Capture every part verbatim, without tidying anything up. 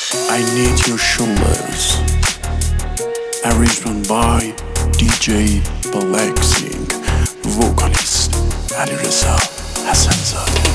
I need your shoulders. Arrangement by دی جی Blacksing. Vocalist علیرضا حسن‌زاده.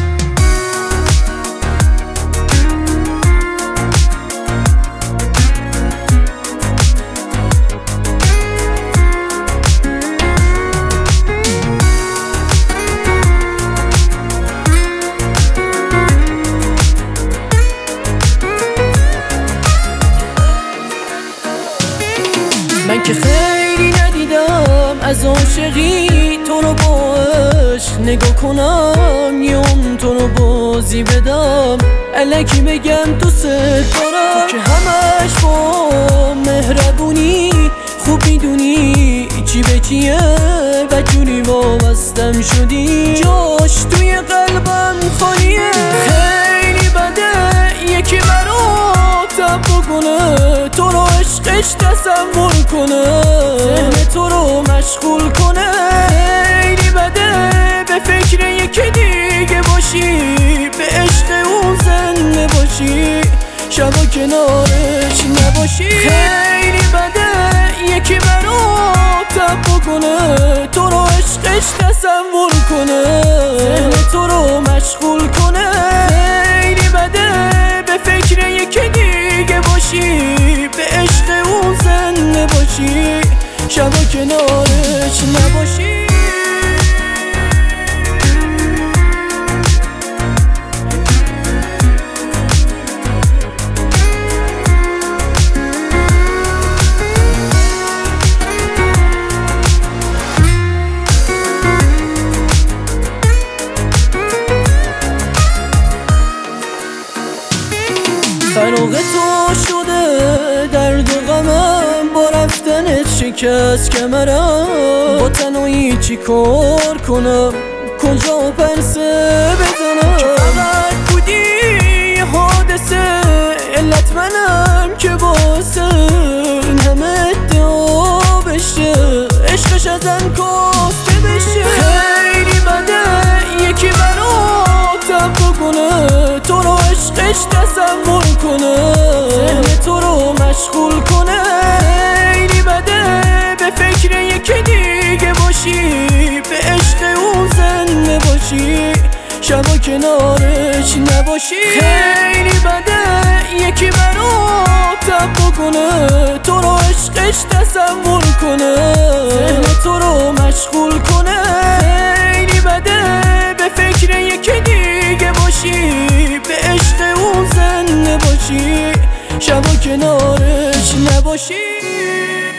من که خیلی ندیدم از عاشقی تو رو با عشق نگاه کنم یه اون تو رو بازی بدم الکی بگم دوست دارم تو که همش با مهربونی خوب میدونی چی به چیه و جوری وابستم شدی جاش توی قلبم خالیه خیلی بده یکی براتم بکنه تو رو عشقش تصور کنه ذهن تو رو مشغول کنه خیلی بده به فکر یکی دیگه باشی به عشق اون زنده باشی شبا کنارش نباشی خیلی بده یکی براتم بکنه تو رو عشقش تصور کنه ذهن تو رو مشغول کنه خیلی بده به فکر یکی دیگه باشی به عشق اون زنده باشی شبا کنارش نباشی فراغ تو شده درد و غمم با رفتنت شکست کمرم با تنهایی چی کار کنم کجا پرسه بزنم که فقط بودی یه حادثه علت منم که واسه این همه ادعا بشه عشقش ازم کاسته بشه خیلی بده یکی براتم بکنه تو رو عشقش تصور کنه ذهن تو رو مشغول کنه خیلی بده به فکر یکی دیگه باشی به عشق اون زنده باشی شبا کنارش نباشی خیلی بده یکی براتم بکنه تو رو عشقش تصور کنه ذهن تو رو مشغول کنه خیلی بده به فکر یکی دیگه باشی به عشق اون زنده باشی شبا کنارش نباشی